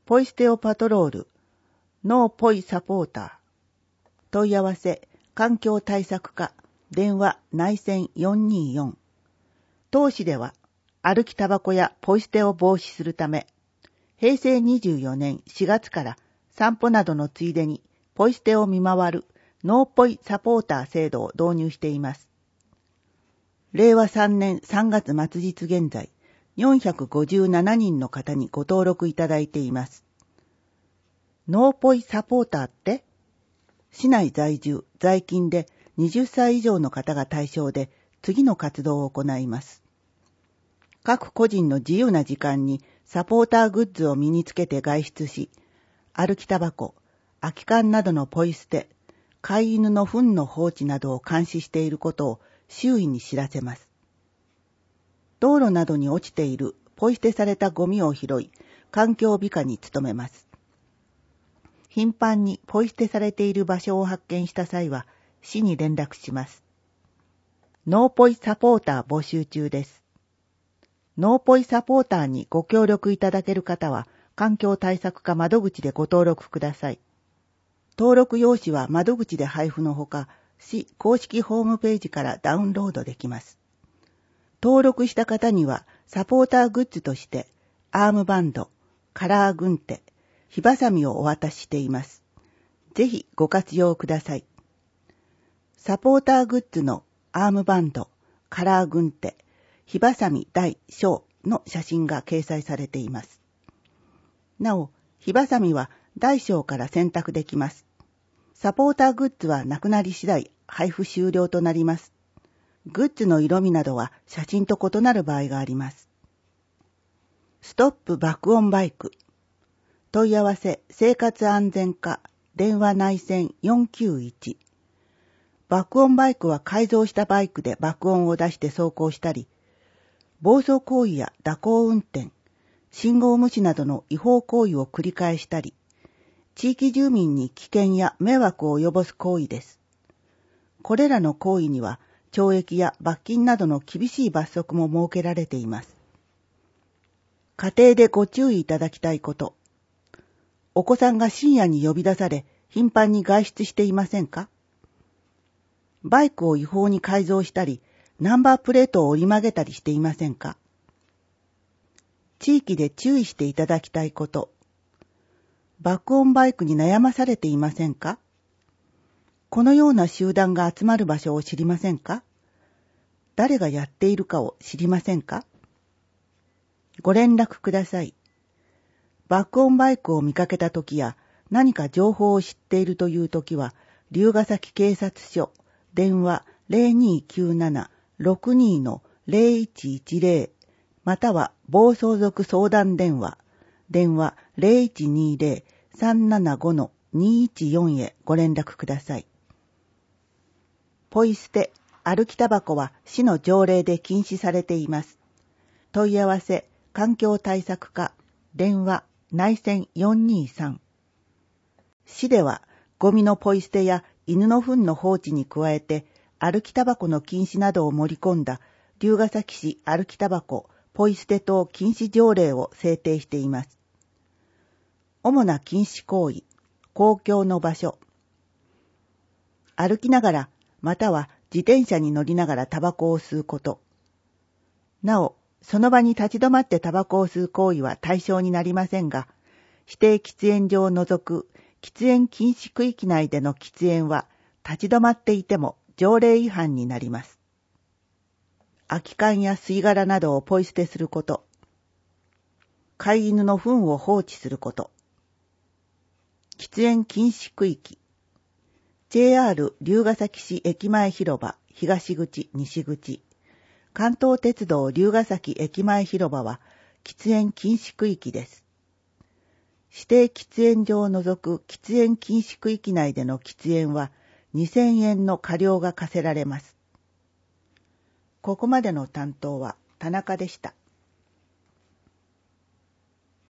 ポイ捨てをパトロール、ノーポイサポーター。問い合わせ、環境対策課、電話内線424。当市では、歩きタバコやポイ捨てを防止するため、平成24年4月から散歩などのついでにポイ捨てを見回るノーポイサポーター制度を導入しています。令和3年3月末日現在、457人の方にご登録いただいています。ノーポイサポーターって、市内在住、在勤で20歳以上の方が対象で次の活動を行います。各個人の自由な時間にサポーターグッズを身につけて外出し、歩きタバコ、空き缶などのポイ捨て、飼い犬の糞の放置などを監視していることを周囲に知らせます。道路などに落ちているポイ捨てされたゴミを拾い、環境美化に努めます。頻繁にポイ捨てされている場所を発見した際は、市に連絡します。ノーポイサポーター募集中です。ノーポイサポーターにご協力いただける方は、環境対策課窓口でご登録ください。登録用紙は窓口で配布のほか、市公式ホームページからダウンロードできます。登録した方には、サポーターグッズとして、アームバンド、カラー軍手、火ばさみをお渡ししています。ぜひご活用ください。サポーターグッズのアームバンド、カラー軍手、火ばさみ大小の写真が掲載されています。なお、火ばさみは大小から選択できます。サポーターグッズはなくなり次第配布終了となります。グッズの色味などは写真と異なる場合があります。ストップ爆音バイク。問い合わせ生活安全課電話内線491。爆音バイクは改造したバイクで爆音を出して走行したり、暴走行為や蛇行運転、信号無視などの違法行為を繰り返したり、地域住民に危険や迷惑を及ぼす行為です。これらの行為には、懲役や罰金などの厳しい罰則も設けられています。家庭でご注意いただきたいこと。お子さんが深夜に呼び出され、頻繁に外出していませんか？バイクを違法に改造したり、ナンバープレートを折り曲げたりしていませんか？地域で注意していただきたいこと。爆音バイクに悩まされていませんか？このような集団が集まる場所を知りませんか？誰がやっているかを知りませんか？ご連絡ください。爆音バイクを見かけたときや何か情報を知っているというときは、龍ヶ崎警察署電話 0297-62-0110 または暴走族相談電話電話 0120-375-214 へご連絡ください。ポイ捨て、歩きタバコは市の条例で禁止されています。問い合わせ、環境対策課、電話、内線423。市では、ゴミのポイ捨てや犬の糞の放置に加えて、歩きタバコの禁止などを盛り込んだ、龍ヶ崎市歩きタバコ、ポイ捨て等禁止条例を制定しています。主な禁止行為、公共の場所。歩きながら、または自転車に乗りながらタバコを吸うこと。なお、その場に立ち止まってタバコを吸う行為は対象になりませんが、指定喫煙所を除く喫煙禁止区域内での喫煙は立ち止まっていても条例違反になります。空き缶や吸い殻などをポイ捨てすること。飼い犬の糞を放置すること。喫煙禁止区域。JR 龍ヶ崎市駅前広場東口西口関東鉄道龍ヶ崎駅前広場は喫煙禁止区域です。指定喫煙所を除く喫煙禁止区域内での喫煙は2000円の過料が課せられます。ここまでの担当は田中でした。